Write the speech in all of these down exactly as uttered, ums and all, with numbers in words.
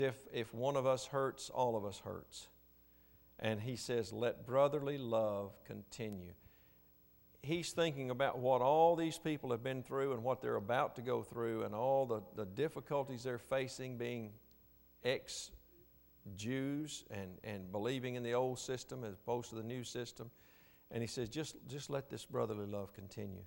if, if one of us hurts, all of us hurts. And he says, let brotherly love continue. He's thinking about what all these people have been through and what they're about to go through and all the, the difficulties they're facing being ex-Jews and, and believing in the old system as opposed to the new system. And he says, just, just let this brotherly love continue.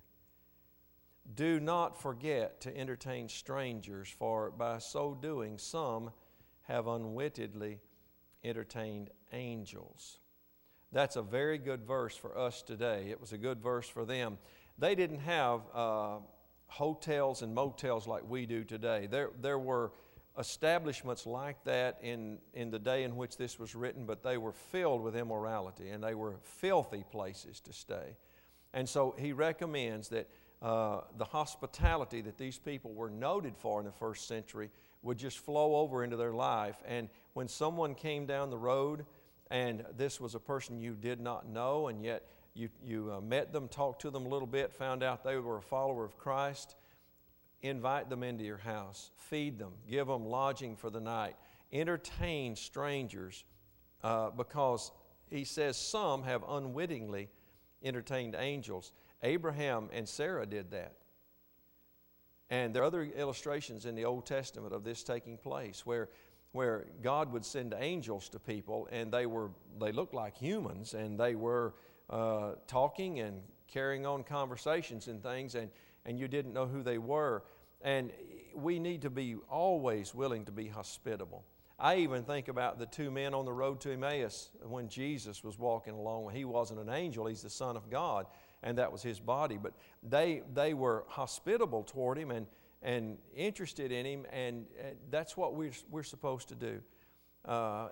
Do not forget to entertain strangers, for by so doing some have unwittingly entertained angels. That's a very good verse for us today. It was a good verse for them. They didn't have uh, hotels and motels like we do today. There, there were establishments like that in, in the day in which this was written, but they were filled with immorality and they were filthy places to stay. And so he recommends that uh, the hospitality that these people were noted for in the first century would just flow over into their life. And when someone came down the road and this was a person you did not know, and yet you, you uh, met them, talked to them a little bit, found out they were a follower of Christ, invite them into your house, feed them, give them lodging for the night, entertain strangers, uh, because he says some have unwittingly entertained angels. Abraham and Sarah did that. And there are other illustrations in the Old Testament of this taking place where, where God would send angels to people and they were they looked like humans and they were uh, talking and carrying on conversations and things, and, and you didn't know who they were. And we need to be always willing to be hospitable. I even think about the two men on the road to Emmaus when Jesus was walking along. He wasn't an angel, he's the Son of God, and that was his body. But they they were hospitable toward him and, and interested in him, and, and that's what we're, we're supposed to do. Uh,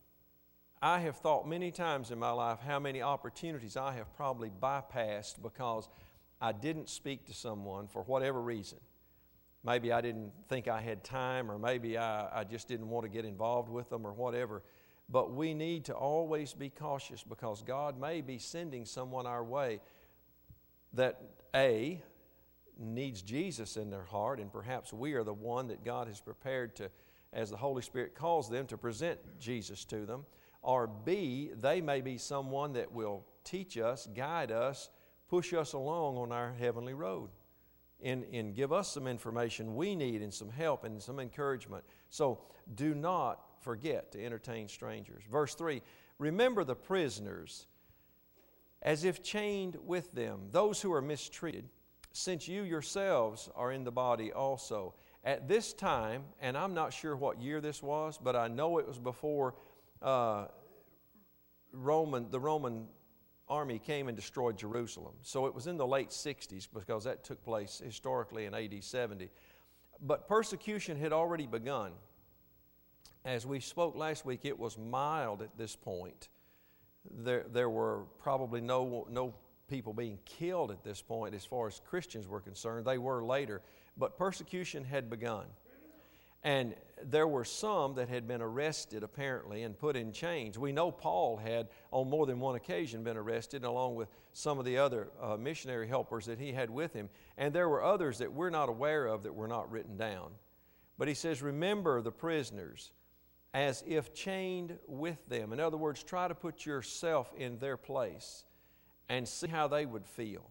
I have thought many times in my life how many opportunities I have probably bypassed because I didn't speak to someone for whatever reason. Maybe I didn't think I had time, or maybe I, I just didn't want to get involved with them or whatever. But we need to always be cautious because God may be sending someone our way that, A, needs Jesus in their heart, and perhaps we are the one that God has prepared to, as the Holy Spirit calls them, to present Jesus to them. Or B, they may be someone that will teach us, guide us, push us along on our heavenly road. And, and give us some information we need and some help and some encouragement. So do not forget to entertain strangers. Verse three, remember the prisoners as if chained with them, those who are mistreated, since you yourselves are in the body also. At this time, and I'm not sure what year this was, but I know it was before uh, Roman the Roman army came and destroyed Jerusalem. So it was in the late sixties because that took place historically in A D seventy. But persecution had already begun. As we spoke last week, it was mild at this point. There, there were probably no, no people being killed at this point as far as Christians were concerned. They were later. But persecution had begun. And there were some that had been arrested apparently and put in chains. We know Paul had on more than one occasion been arrested along with some of the other uh, missionary helpers that he had with him. And there were others that we're not aware of that were not written down. But he says, remember the prisoners as if chained with them. In other words, try to put yourself in their place and see how they would feel.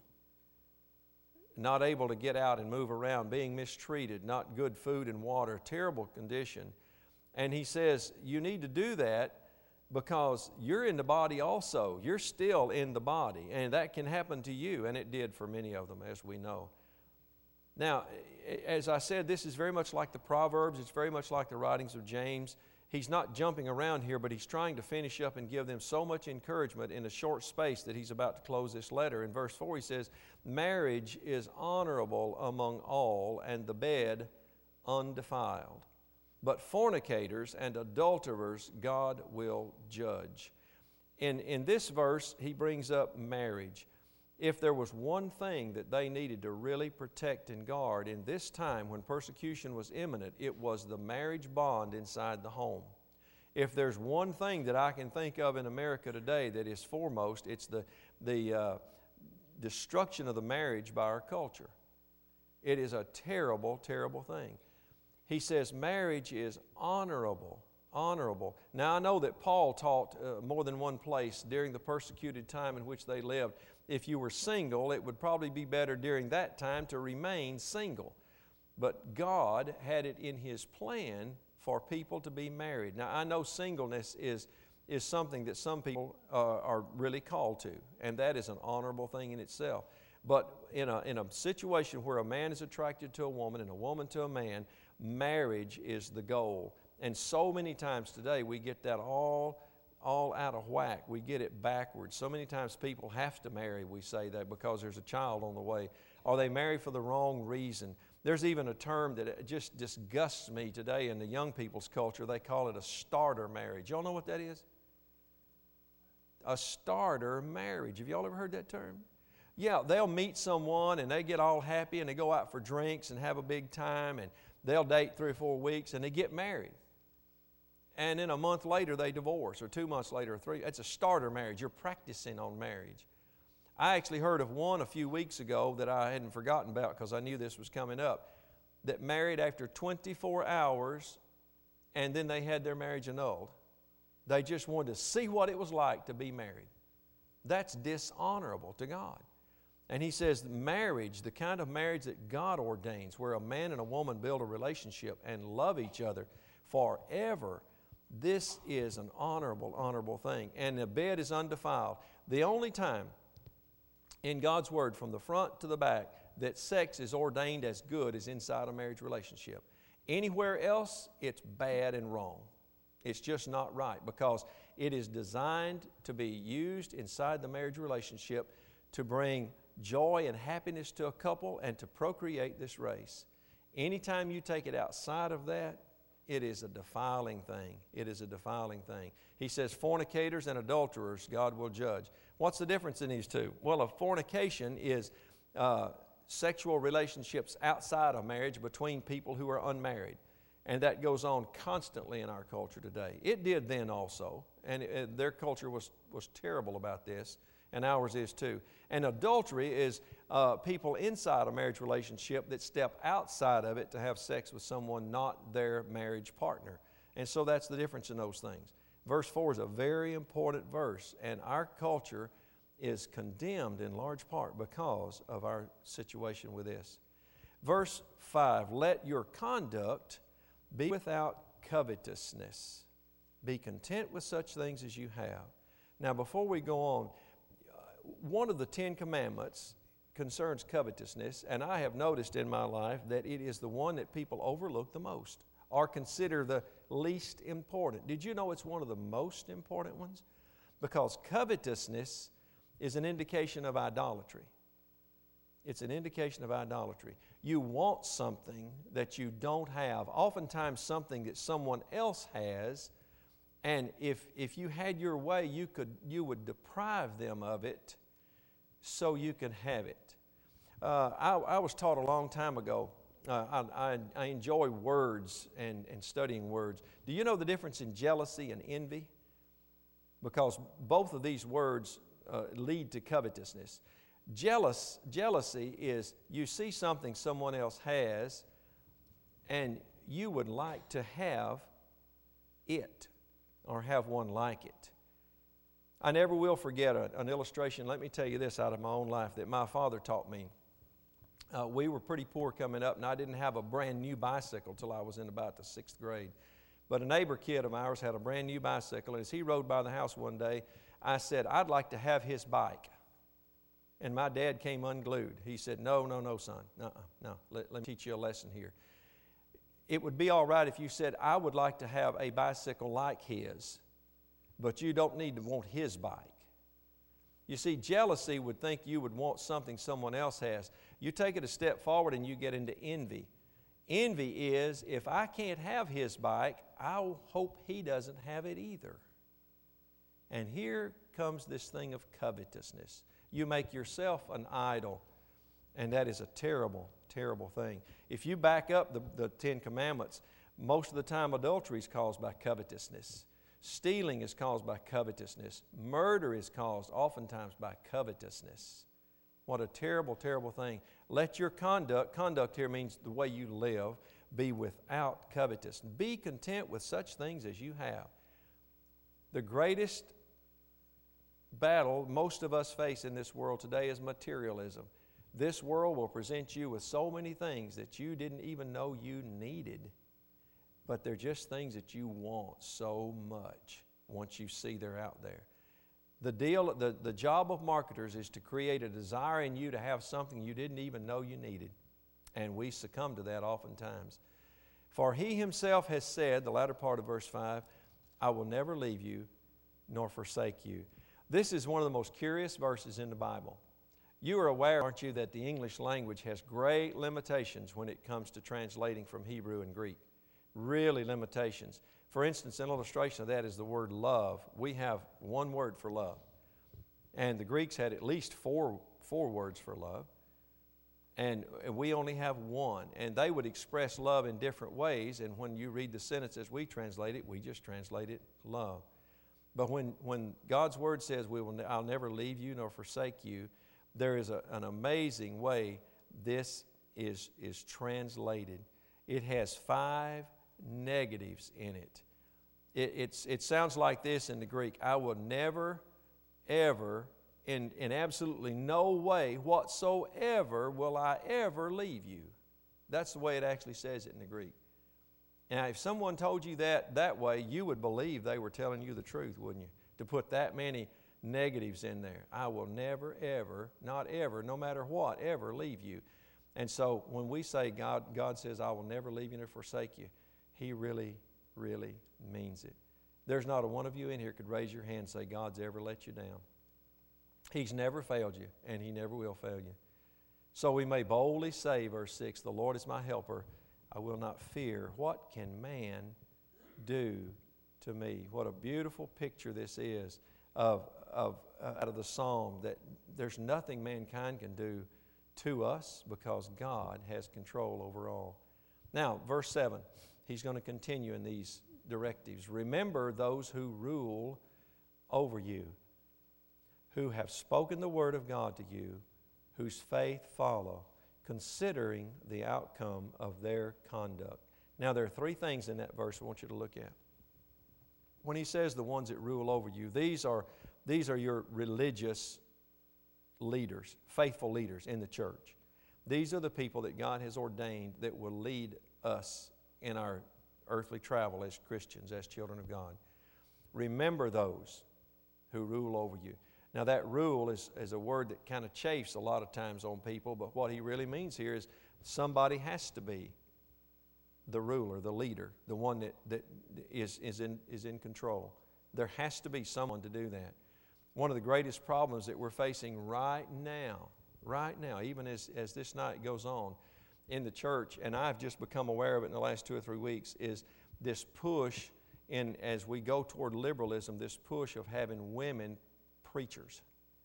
Not able to get out and move around, being mistreated, not good food and water, terrible condition. And he says, you need to do that because you're in the body also. You're still in the body, and that can happen to you, and it did for many of them, as we know. Now, as I said, this is very much like the Proverbs. It's very much like the writings of James. He's not jumping around here, but he's trying to finish up and give them so much encouragement in a short space that he's about to close this letter. In verse four, he says, marriage is honorable among all, and the bed undefiled. But fornicators and adulterers God will judge. In, in this verse, he brings up marriage. If there was one thing that they needed to really protect and guard in this time when persecution was imminent, it was the marriage bond inside the home. If there's one thing that I can think of in America today that is foremost, it's the, the uh, destruction of the marriage by our culture. It is a terrible, terrible thing. He says marriage is honorable single. Now I know that Paul taught uh, more than one place during the persecuted time in which they lived. If you were single, it would probably be better during that time to remain single. But God had it in His plan for people to be married. Now I know singleness is, is something that some people uh, are really called to, and that is an honorable thing in itself. But in a, in a situation where a man is attracted to a woman and a woman to a man, marriage is the goal. And so many times today we get that all, all out of whack. We get it backwards. So many times people have to marry, we say that, because there's a child on the way. Or they marry for the wrong reason. There's even a term that just disgusts me today in the young people's culture. They call it a starter marriage. Y'all know what that is? A starter marriage. Have y'all ever heard that term? Yeah, they'll meet someone and they get all happy and they go out for drinks and have a big time and they'll date three or four weeks and they get married. And then a month later they divorce, or two months later or three. It's a starter marriage. You're practicing on marriage. I actually heard of one a few weeks ago that I hadn't forgotten about because I knew this was coming up, that married after twenty-four hours and then they had their marriage annulled. They just wanted to see what it was like to be married. That's dishonorable to God. And he says marriage, the kind of marriage that God ordains, where a man and a woman build a relationship and love each other forever, this is an honorable, honorable thing. And the bed is undefiled. The only time in God's Word, from the front to the back, that sex is ordained as good is inside a marriage relationship. Anywhere else, it's bad and wrong. It's just not right, because it is designed to be used inside the marriage relationship to bring joy and happiness to a couple and to procreate this race. Anytime you take it outside of that, it is a defiling thing. It is a defiling thing. He says fornicators and adulterers God will judge. What's the difference in these two? Well, a fornication is uh, sexual relationships outside of marriage between people who are unmarried. And that goes on constantly in our culture today. It did then also, and it, their culture was, was terrible about this, and ours is too. And adultery is uh, people inside a marriage relationship that step outside of it to have sex with someone not their marriage partner. And so that's the difference in those things. Verse four is a very important verse, and our culture is condemned in large part because of our situation with this. Verse five, let your conduct be without covetousness. Be content with such things as you have. Now, before we go on, one of the Ten Commandments concerns covetousness, and I have noticed in my life that it is the one that people overlook the most or consider the least important. Did you know it's one of the most important ones? Because covetousness is an indication of idolatry. It's an indication of idolatry. You want something that you don't have, oftentimes something that someone else has, and if, if you had your way, you could you would deprive them of it so you can have it. Uh, I, I was taught a long time ago, uh, I, I, I enjoy words and, and studying words. Do you know the difference in jealousy and envy? Because both of these words uh, lead to covetousness. Jealous, jealousy is you see something someone else has and you would like to have it or have one like it. I never will forget a, an illustration. Let me tell you this out of my own life that my father taught me. Uh, we were pretty poor coming up, and I didn't have a brand new bicycle till I was in about the sixth grade. But a neighbor kid of ours had a brand new bicycle, and as he rode by the house one day, I said, I'd like to have his bike. And my dad came unglued. He said, no, no, no, son. No, no, let, let me teach you a lesson here. It would be all right if you said, I would like to have a bicycle like his, but you don't need to want his bike. You see, jealousy would think you would want something someone else has. You take it a step forward and you get into envy. Envy is, if I can't have his bike, I'll hope he doesn't have it either. And here comes this thing of covetousness. You make yourself an idol, and that is a terrible, terrible thing. If you back up the, the Ten Commandments, most of the time adultery is caused by covetousness. Stealing is caused by covetousness. Murder is caused oftentimes by covetousness. What a terrible, terrible thing. Let your conduct, conduct here means the way you live, be without covetousness. Be content with such things as you have. The greatest battle most of us face in this world today is materialism. This world will present you with so many things that you didn't even know you needed, but they're just things that you want so much once you see they're out there. The deal, the, the job of marketers is to create a desire in you to have something you didn't even know you needed, and we succumb to that oftentimes. For He Himself has said, the latter part of verse five, I will never leave you nor forsake you. This is one of the most curious verses in the Bible. You are aware, aren't you, that the English language has great limitations when it comes to translating from Hebrew and Greek. Really limitations. For instance, an illustration of that is the word love. We have one word for love. And the Greeks had at least four, four words for love. And we only have one. And they would express love in different ways. And when you read the sentence as we translate it, we just translate it love. But when, when God's Word says, we will, I'll never leave you nor forsake you, there is a, an amazing way this is, is translated. It has five negatives in it. It, it's, it sounds like this in the Greek. I will never, ever, in, in absolutely no way whatsoever will I ever leave you. That's the way it actually says it in the Greek. Now, if someone told you that that way, you would believe they were telling you the truth, wouldn't you? To put that many negatives in there. I will never, ever, not ever, no matter what, ever leave you. And so when we say God, God says, I will never leave you nor forsake you, He really, really means it. There's not a one of you in here could raise your hand and say God's ever let you down. He's never failed you, and He never will fail you. So we may boldly say, verse six, the Lord is my helper. I will not fear. What can man do to me? What a beautiful picture this is of, of uh, out of the psalm, that there's nothing mankind can do to us because God has control over all. Now, verse seven, he's going to continue in these directives. Remember those who rule over you, who have spoken the word of God to you, whose faith follow, considering the outcome of their conduct. Now, there are three things in that verse I want you to look at. When he says the ones that rule over you, these are, these are your religious leaders, faithful leaders in the church. These are the people that God has ordained that will lead us in our earthly travel as Christians, as children of God. Remember those who rule over you. Now, that rule is, is a word that kind of chafes a lot of times on people, but what he really means here is somebody has to be the ruler, the leader, the one that, that is, is, in, is in control. There has to be someone to do that. One of the greatest problems that we're facing right now, right now, even as, as this night goes on in the church, and I've just become aware of it in the last two or three weeks, is this push in, as we go toward liberalism, this push of having women preachers.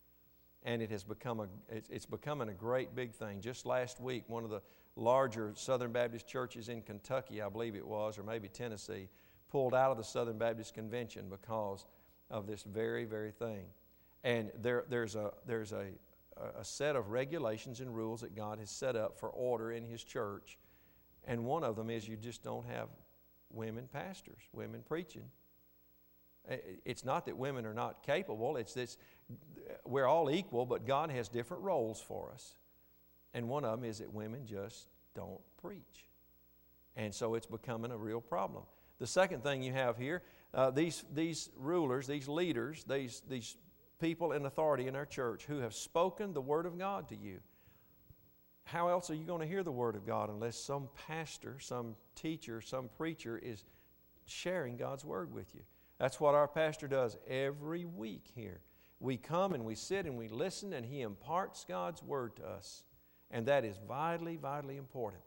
And it has become a, it's becoming a great big thing. Just last week, one of the larger Southern Baptist churches in Kentucky, I believe it was, or maybe Tennessee, pulled out of the Southern Baptist Convention because of this very, very thing. And there, there's, a, there's a, a set of regulations and rules that God has set up for order in His church. And one of them is you just don't have women pastors, women preaching. It's not that women are not capable. It's this, we're all equal, but God has different roles for us. And one of them is that women just don't preach. And so it's becoming a real problem. The second thing you have here, uh, these, these rulers, these leaders, these, these people in authority in our church who have spoken the Word of God to you. How else are you going to hear the Word of God unless some pastor, some teacher, some preacher is sharing God's Word with you? That's what our pastor does every week here. We come and we sit and we listen, and he imparts God's Word to us. And that is vitally, vitally important.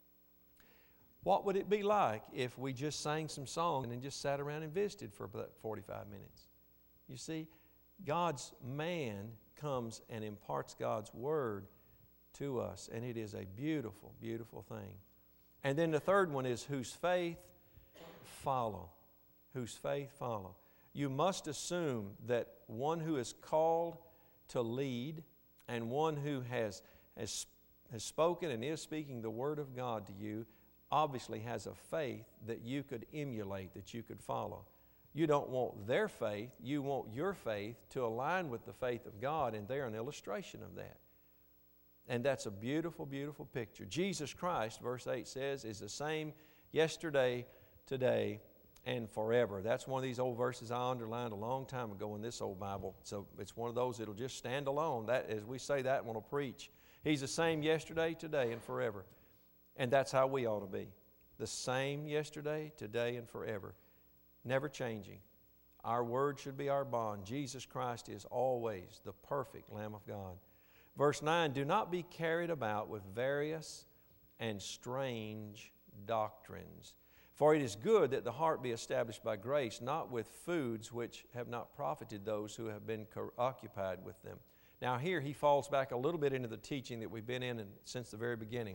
What would it be like if we just sang some songs and then just sat around and visited for about forty-five minutes? You see, God's man comes and imparts God's Word to us, and it is a beautiful, beautiful thing. And then the third one is whose faith follow. Whose faith follow. You must assume that one who is called to lead and one who has, has, has spoken and is speaking the Word of God to you obviously has a faith that you could emulate, that you could follow. You don't want their faith. You want your faith to align with the faith of God, and they're an illustration of that. And that's a beautiful, beautiful picture. Jesus Christ, verse eight says, is the same yesterday, today, and forever. That's one of these old verses I underlined a long time ago in this old Bible. So it's one of those that'll just stand alone. That, as we say that one will preach. He's the same yesterday, today, and forever. And that's how we ought to be. The same yesterday, today, and forever. Never changing. Our word should be our bond. Jesus Christ is always the perfect Lamb of God. Verse nine, do not be carried about with various and strange doctrines. For it is good that the heart be established by grace, not with foods which have not profited those who have been occupied with them. Now here he falls back a little bit into the teaching that we've been in since the very beginning.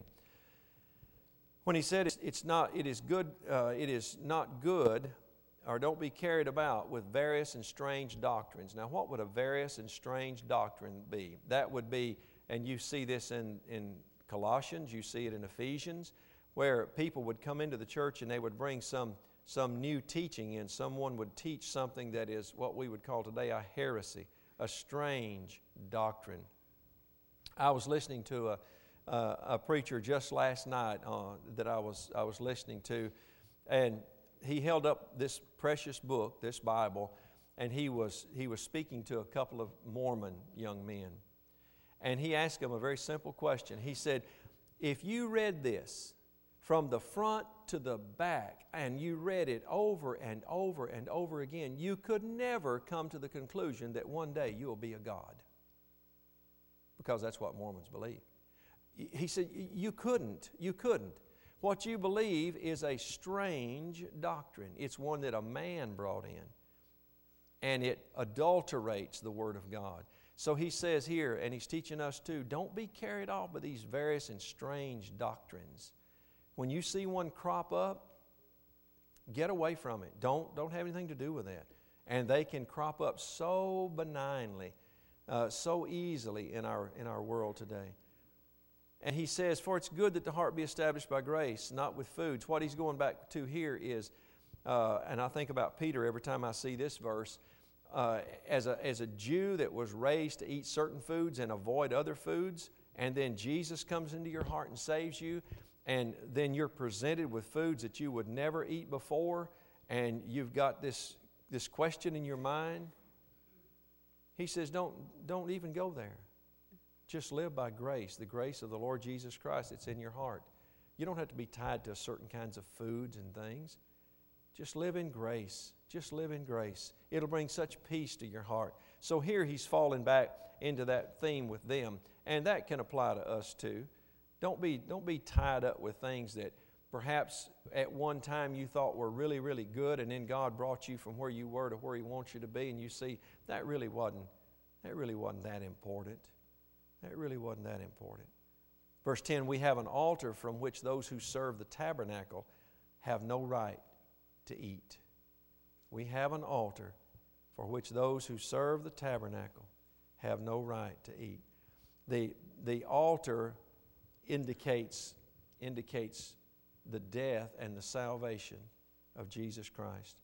When he said it's, it's not, it is good, uh, it is not good, or don't be carried about with various and strange doctrines. Now what would a various and strange doctrine be? That would be, and you see this in, in Colossians, you see it in Ephesians, where people would come into the church and they would bring some, some new teaching in. Someone would teach something that is what we would call today a heresy, a strange doctrine. I was listening to a, a, a preacher just last night uh, that I was, I was listening to, and he held up this precious book, this Bible, and he was, he was speaking to a couple of Mormon young men. And he asked them a very simple question. He said, if you read this from the front to the back, and you read it over and over and over again, you could never come to the conclusion that one day you will be a God. Because that's what Mormons believe. He said, you couldn't, you couldn't. What you believe is a strange doctrine. It's one that a man brought in, and it adulterates the Word of God. So he says here, and he's teaching us too, don't be carried off by these various and strange doctrines. When you see one crop up, get away from it. Don't, don't have anything to do with that. And they can crop up so benignly, uh, so easily in our, in our world today. And he says, for it's good that the heart be established by grace, not with foods. What he's going back to here is, uh, and I think about Peter every time I see this verse, uh, as, a, as a Jew that was raised to eat certain foods and avoid other foods, and then Jesus comes into your heart and saves you, and then you're presented with foods that you would never eat before, and you've got this, this question in your mind. He says, don't, don't even go there. Just live by grace, the grace of the Lord Jesus Christ that's in your heart. You don't have to be tied to certain kinds of foods and things. Just live in grace. Just live in grace. It'll bring such peace to your heart. So here he's falling back into that theme with them, and that can apply to us too. Don't be, don't be tied up with things that perhaps at one time you thought were really, really good, and then God brought you from where you were to where He wants you to be, and you see that really wasn't, that really wasn't that important. That really wasn't that important. Verse ten, we have an altar from which those who serve the tabernacle have no right to eat. We have an altar for which those who serve the tabernacle have no right to eat. The, the altar indicates, indicates the death and the salvation of Jesus Christ.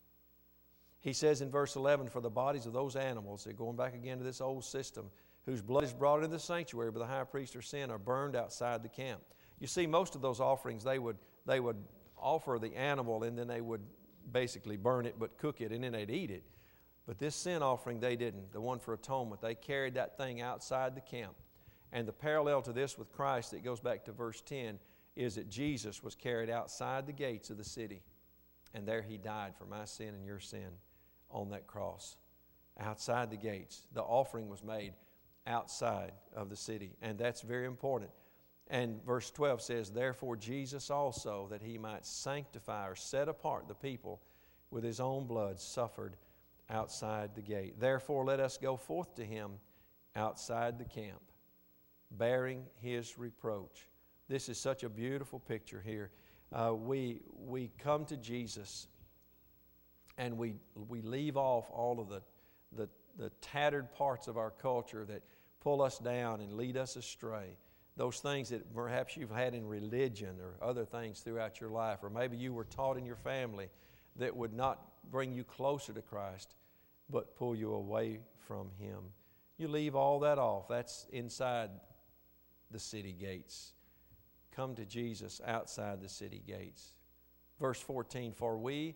He says in verse eleven, for the bodies of those animals, they're going back again to this old system, whose blood is brought into the sanctuary by the high priest or sin, are burned outside the camp. You see, most of those offerings, they would, they would offer the animal, and then they would basically burn it but cook it, and then they'd eat it. But this sin offering, they didn't. The one for atonement, they carried that thing outside the camp. And the parallel to this with Christ that goes back to verse ten is that Jesus was carried outside the gates of the city. And there He died for my sin and your sin on that cross. Outside the gates. The offering was made outside of the city. And that's very important. And verse twelve says, therefore Jesus also, that He might sanctify or set apart the people with His own blood, suffered outside the gate. Therefore let us go forth to Him outside the camp, bearing His reproach. This is such a beautiful picture here. Uh, we, we come to Jesus, and we, we leave off all of the, the, the tattered parts of our culture that pull us down and lead us astray. Those things that perhaps you've had in religion or other things throughout your life, or maybe you were taught in your family that would not bring you closer to Christ, but pull you away from Him. You leave all that off. That's inside the city gates. Come to Jesus outside the city gates. Verse fourteen, for we,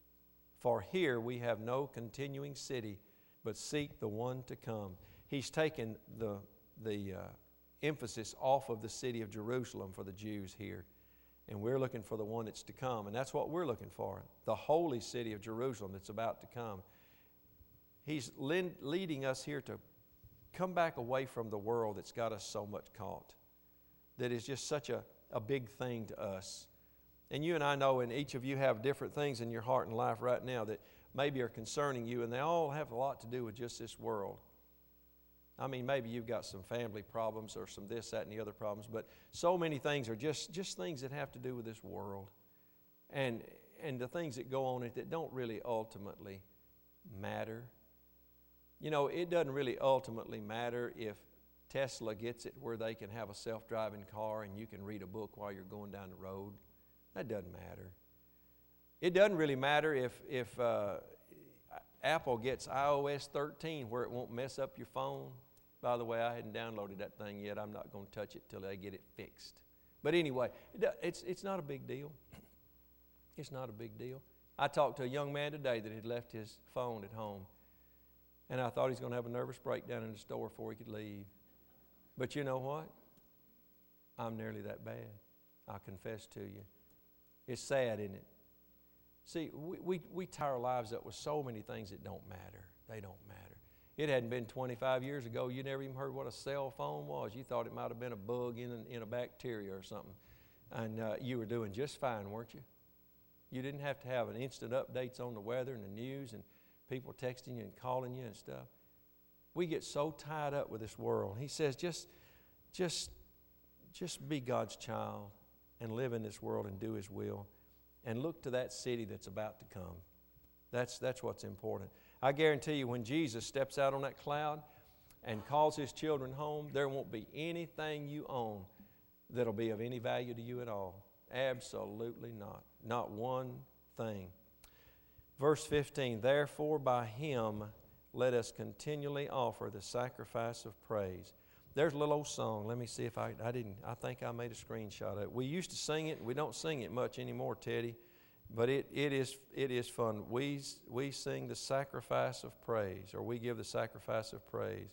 for here we have no continuing city, but seek the one to come. He's taken the, the uh, emphasis off of the city of Jerusalem for the Jews here. And we're looking for the one that's to come. And that's what we're looking for, the holy city of Jerusalem that's about to come. He's leading us here to come back away from the world that's got us so much caught, that is just such a, a big thing to us. And you and I know, and each of you have different things in your heart and life right now that maybe are concerning you, and they all have a lot to do with just this world. I mean, maybe you've got some family problems or some this, that, and the other problems, but so many things are just, just things that have to do with this world. And, and the things that go on in it that don't really ultimately matter. You know, it doesn't really ultimately matter if Tesla gets it where they can have a self-driving car and you can read a book while you're going down the road. That doesn't matter. It doesn't really matter if, if uh, Apple gets i O S thirteen where it won't mess up your phone. By the way, I hadn't downloaded that thing yet. I'm not going to touch it till they get it fixed. But anyway, it's, it's not a big deal. It's not a big deal. I talked to a young man today that had left his phone at home. And I thought he was going to have a nervous breakdown in the store before he could leave. But you know what? I'm nearly that bad. I confess to you. It's sad, isn't it? See, we, we, we tie our lives up with so many things that don't matter. They don't matter. It hadn't been twenty-five years ago. You never even heard what a cell phone was. You thought it might have been a bug in, in a bacteria or something. And uh, you were doing just fine, weren't you? You didn't have to have an instant updates on the weather and the news and people texting you and calling you and stuff. We get so tied up with this world. He says just, just, just be God's child and live in this world and do His will and look to that city that's about to come. That's, that's what's important. I guarantee you when Jesus steps out on that cloud and calls His children home, there won't be anything you own that'll be of any value to you at all. Absolutely not. Not one thing. Verse fifteen, therefore by Him let us continually offer the sacrifice of praise. There's a little old song. Let me see if I, I didn't, I think I made a screenshot of it. We used to sing it. We don't sing it much anymore, Teddy. But it, it, is, it is fun. We, we sing the sacrifice of praise, or we give the sacrifice of praise.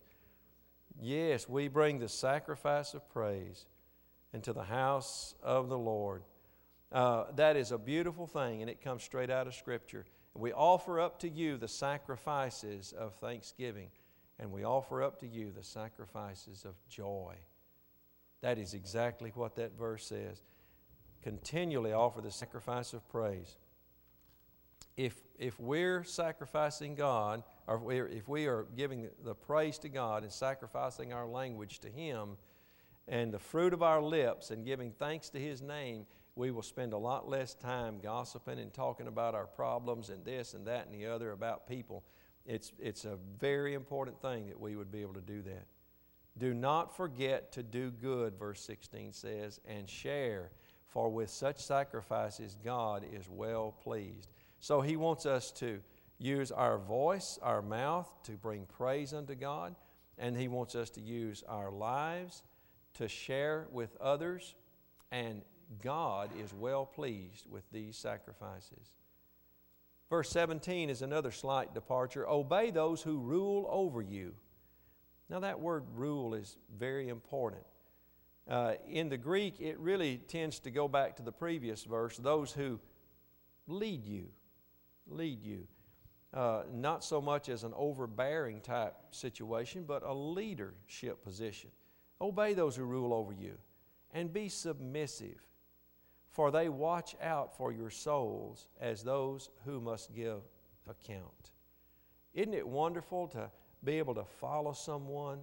Yes, we bring the sacrifice of praise into the house of the Lord. Uh, that is a beautiful thing, and it comes straight out of Scripture. We offer up to you the sacrifices of thanksgiving, and we offer up to you the sacrifices of joy. That is exactly what that verse says. Continually offer the sacrifice of praise. If, if we're sacrificing God, or if, we're, if we are giving the praise to God and sacrificing our language to Him and the fruit of our lips and giving thanks to His name, we will spend a lot less time gossiping and talking about our problems and this and that and the other about people. It's, it's a very important thing that we would be able to do that. Do not forget to do good, verse sixteen says, and share. For with such sacrifices, God is well pleased. So He wants us to use our voice, our mouth, to bring praise unto God. And He wants us to use our lives to share with others. And God is well pleased with these sacrifices. Verse seventeen is another slight departure. Obey those who rule over you. Now that word rule is very important. Uh, in the Greek, it really tends to go back to the previous verse, those who lead you, lead you. Uh, not so much as an overbearing type situation, but a leadership position. Obey those who rule over you, and be submissive, for they watch out for your souls as those who must give account. Isn't it wonderful to be able to follow someone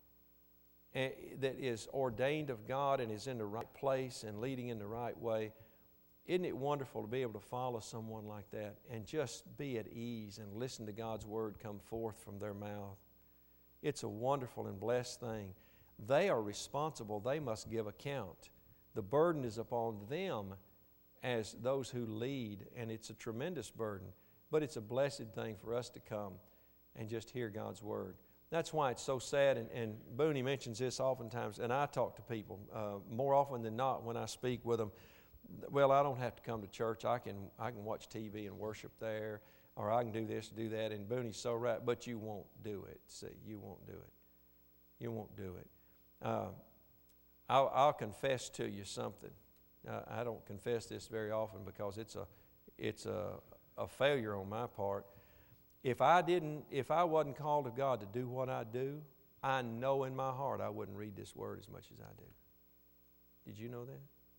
that is ordained of God and is in the right place and leading in the right way? Isn't it wonderful to be able to follow someone like that and just be at ease and listen to God's Word come forth from their mouth? It's a wonderful and blessed thing. They are responsible. They must give account. The burden is upon them as those who lead, and it's a tremendous burden. but it's a blessed thing for us to come and just hear God's Word. That's why it's so sad, and, and Booney mentions this oftentimes, and I talk to people uh, more often than not when I speak with them. Well, I don't have to come to church. I can I can watch T V and worship there, or I can do this, do that. And Booney's so right, but you won't do it. See, you won't do it. You won't do it. Uh, I'll, I'll confess to you something. Uh, I don't confess this very often because it's a it's a, a failure on my part. If I didn't, if I wasn't called of God to do what I do, I know in my heart I wouldn't read this Word as much as I do. Did you know that?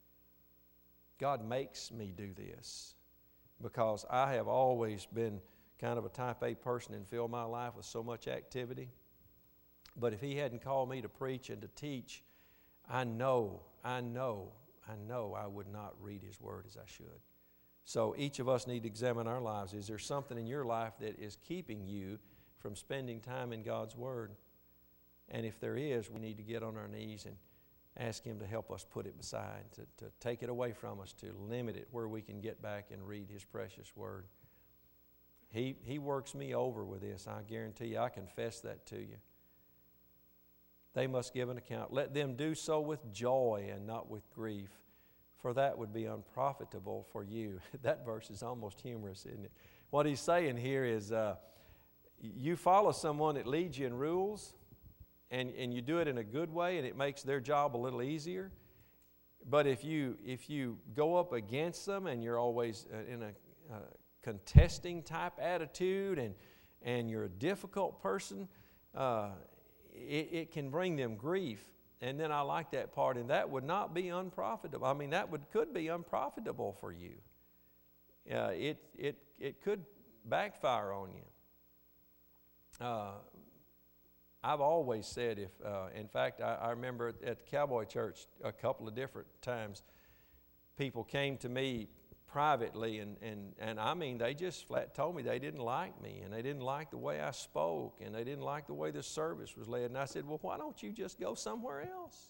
God makes me do this because I have always been kind of a type A person and filled my life with so much activity. But if He hadn't called me to preach and to teach, I know, I know, I know I would not read His Word as I should. So each of us need to examine our lives. Is there something in your life that is keeping you from spending time in God's Word? And if there is, we need to get on our knees and ask Him to help us put it beside, to, to take it away from us, to limit it where we can get back and read His precious Word. He, he works me over with this. I guarantee you, I confess that to you. They must give an account. Let them do so with joy and not with grief, for that would be unprofitable for you. That verse is almost humorous, isn't it? What he's saying here is uh, you follow someone that leads you in rules, and, and you do it in a good way, and it makes their job a little easier. But if you if you go up against them and you're always in a uh, contesting type attitude, and, and you're a difficult person, uh, it, it can bring them grief. And then I like that part, and that would not be unprofitable. I mean, that would could be unprofitable for you. Uh, it it it could backfire on you. Uh, I've always said, if uh, in fact, I, I remember at the Cowboy Church a couple of different times, people came to me privately, and, and, and I mean, they just flat told me they didn't like me, and they didn't like the way I spoke, and they didn't like the way the service was led. And I said, well, why don't you just go somewhere else?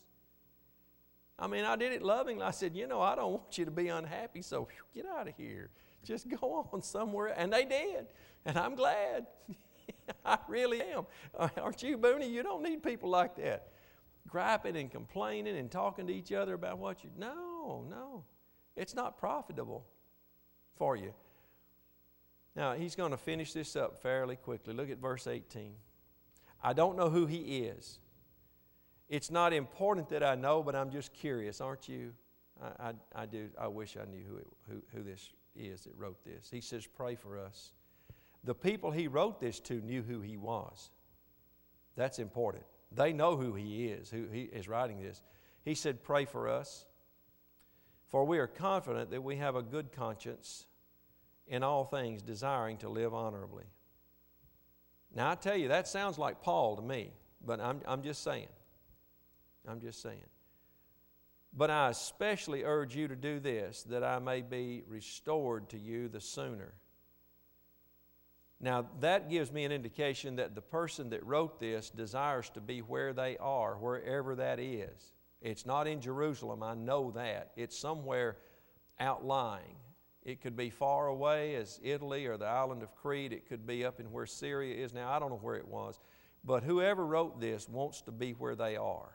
I mean, I did it lovingly. I said, you know, I don't want you to be unhappy, so get out of here. Just go on somewhere. And they did, and I'm glad. I really am. Aren't you, Booney? You don't need people like that, griping and complaining and talking to each other about what you... No, no. It's not profitable for you. Now, he's going to finish this up fairly quickly. Look at verse eighteen. I don't know who he is. It's not important that I know, but I'm just curious, aren't you? I, I, I do. I wish I knew who, it, who, who this is that wrote this. He says, pray for us. The people he wrote this to knew who he was. That's important. They know who he is, who he is writing this. He said, pray for us. For we are confident that we have a good conscience in all things, desiring to live honorably. Now, I tell you, that sounds like Paul to me, but I'm, I'm just saying. I'm just saying. But I especially urge you to do this, that I may be restored to you the sooner. Now, that gives me an indication that the person that wrote this desires to be where they are, wherever that is. It's not in Jerusalem, I know that. It's somewhere outlying. It could be far away as Italy or the island of Crete. It could be up in where Syria is now. I don't know where it was. But whoever wrote this wants to be where they are.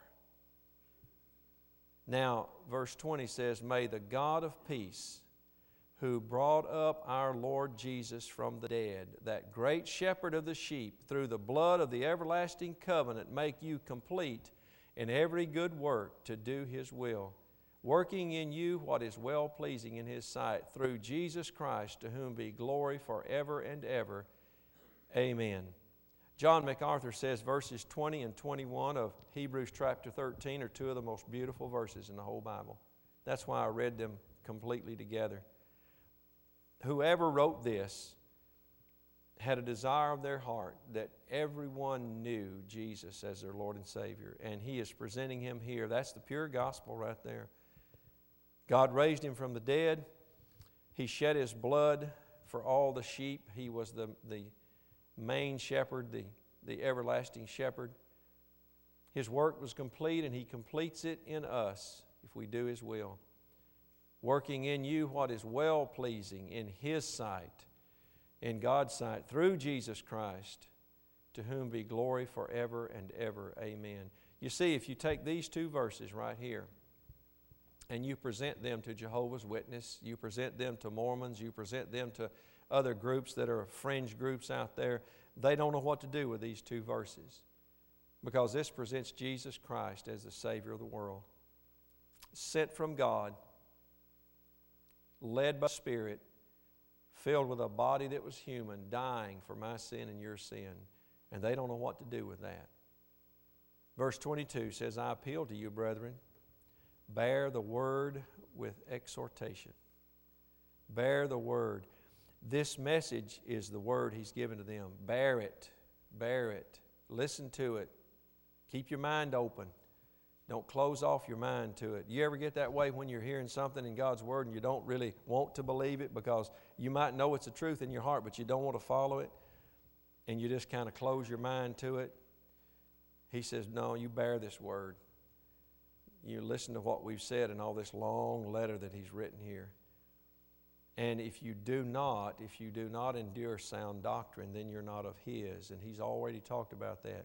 Now, verse twenty says, may the God of peace, who brought up our Lord Jesus from the dead, that great shepherd of the sheep, through the blood of the everlasting covenant, make you complete in every good work to do His will, working in you what is well-pleasing in His sight, through Jesus Christ, to whom be glory forever and ever. Amen. John MacArthur says verses twenty and twenty-one of Hebrews chapter thirteen are two of the most beautiful verses in the whole Bible. That's why I read them completely together. Whoever wrote this had a desire of their heart that everyone knew Jesus as their Lord and Savior, and He is presenting Him here. That's the pure gospel right there. God raised Him from the dead. He shed His blood for all the sheep. He was the, the main shepherd, the, the everlasting shepherd. His work was complete, and He completes it in us if we do His will, working in you what is well-pleasing in His sight, in God's sight through Jesus Christ, to whom be glory forever and ever. Amen. You see, if you take these two verses right here and you present them to Jehovah's Witnesses, you present them to Mormons, you present them to other groups that are fringe groups out there, they don't know what to do with these two verses, because this presents Jesus Christ as the Savior of the world, sent from God, led by the Spirit, filled with a body that was human, dying for my sin and your sin. And they don't know what to do with that. Verse twenty-two says, I appeal to you, brethren, bear the word with exhortation. Bear the word. This message is the word He's given to them. Bear it. Bear it. Listen to it. Keep your mind open. Don't close off your mind to it. You ever get that way when you're hearing something in God's Word and you don't really want to believe it because you might know it's the truth in your heart, but you don't want to follow it, and you just kind of close your mind to it? He says, no, you bear this Word. You listen to what we've said in all this long letter that He's written here. And if you do not, if you do not endure sound doctrine, then you're not of His. And He's already talked about that.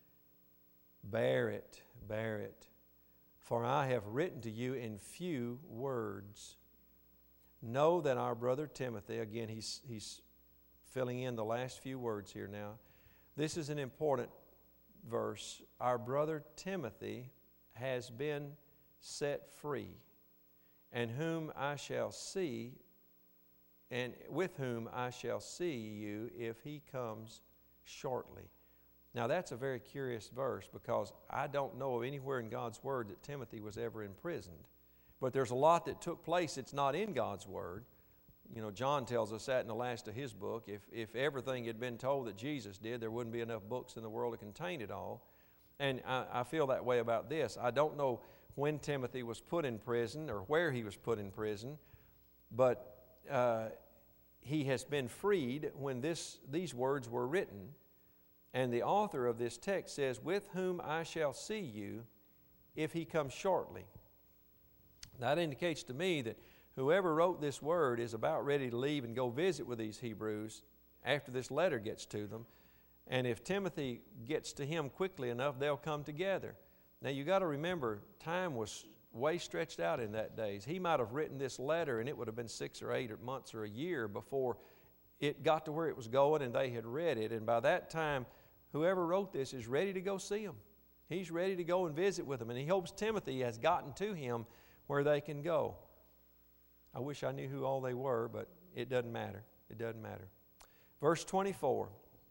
Bear it, bear it. For I have written to you in few words. Know that our brother Timothy, again, he's, he's filling in the last few words here now. This is an important verse. Our brother Timothy has been set free, and whom I shall see, and with whom I shall see you if he comes shortly. Now that's a very curious verse, because I don't know of anywhere in God's Word that Timothy was ever imprisoned. But there's a lot that took place that's not in God's Word. You know, John tells us that in the last of his book. If, if everything had been told that Jesus did, there wouldn't be enough books in the world to contain it all. And I, I feel that way about this. I don't know when Timothy was put in prison or where he was put in prison, but uh, he has been freed when this, these words were written. And the author of this text says, with whom I shall see you if he comes shortly. That indicates to me that whoever wrote this word is about ready to leave and go visit with these Hebrews after this letter gets to them. And if Timothy gets to him quickly enough, they'll come together. Now you got to remember, time was way stretched out in that days. He might have written this letter and it would have been six or eight or months or a year before it got to where it was going and they had read it. And by that time, whoever wrote this is ready to go see him. He's ready to go and visit with them. And he hopes Timothy has gotten to him where they can go. I wish I knew who all they were, but it doesn't matter. It doesn't matter. Verse twenty-four.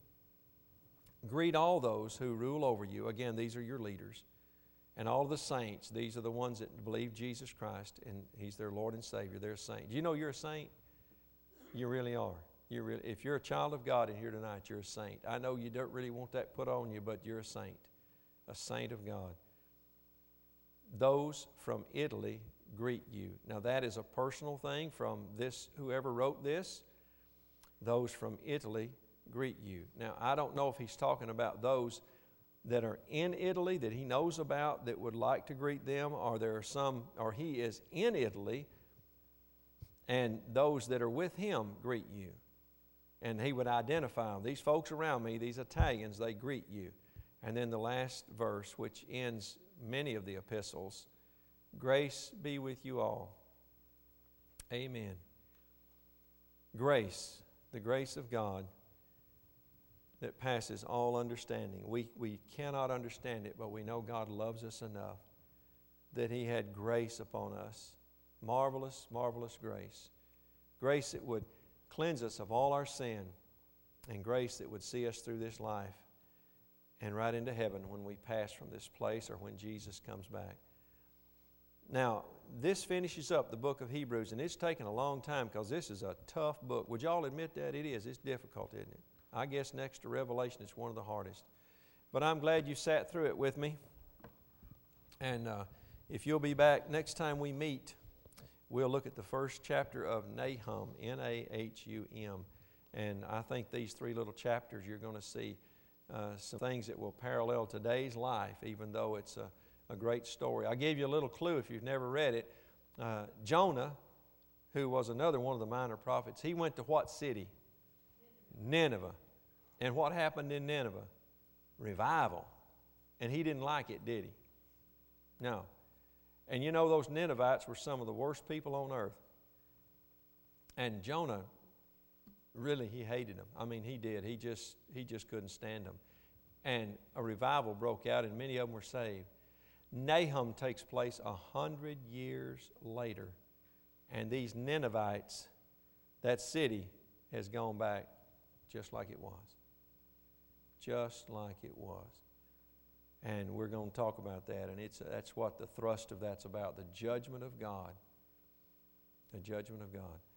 Greet all those who rule over you. Again, these are your leaders. And all the saints, these are the ones that believe Jesus Christ, and He's their Lord and Savior. They're a saint. Do you know you're a saint? You really are. You really, if you're a child of God in here tonight, you're a saint. I know you don't really want that put on you, but you're a saint. A saint of God. Those from Italy greet you. Now that is a personal thing from this, whoever wrote this. Those from Italy greet you. Now I don't know if he's talking about those that are in Italy that he knows about that would like to greet them, or there are some, or he is in Italy and those that are with him greet you. And he would identify them. These folks around me, these Italians, they greet you. And then the last verse, which ends many of the epistles, grace be with you all. Amen. Grace, the grace of God that passes all understanding. We, we cannot understand it, but we know God loves us enough that He had grace upon us. Marvelous, marvelous grace. Grace that would cleanse us of all our sin, and grace that would see us through this life and right into heaven when we pass from this place or when Jesus comes back. Now, this finishes up the book of Hebrews, and it's taken a long time because this is a tough book. Would you all admit that? It is. It's difficult, isn't it? I guess next to Revelation, it's one of the hardest. But I'm glad you sat through it with me. And uh, if you'll be back next time we meet, we'll look at the first chapter of Nahum, N A H U M. And I think these three little chapters, you're going to see uh, some things that will parallel today's life, even though it's a, a great story. I gave you a little clue if you've never read it. Uh, Jonah, who was another one of the minor prophets, he went to what city? Nineveh. And what happened in Nineveh? Revival. And he didn't like it, did he? No. And you know, those Ninevites were some of the worst people on earth. And Jonah, really, he hated them. I mean, he did. He just, he just couldn't stand them. And a revival broke out, and many of them were saved. Nahum takes place a hundred years later. And these Ninevites, that city, has gone back just like it was. Just like it was. And we're going to talk about that. And it's that's what the thrust of that's about, the judgment of God. The judgment of God.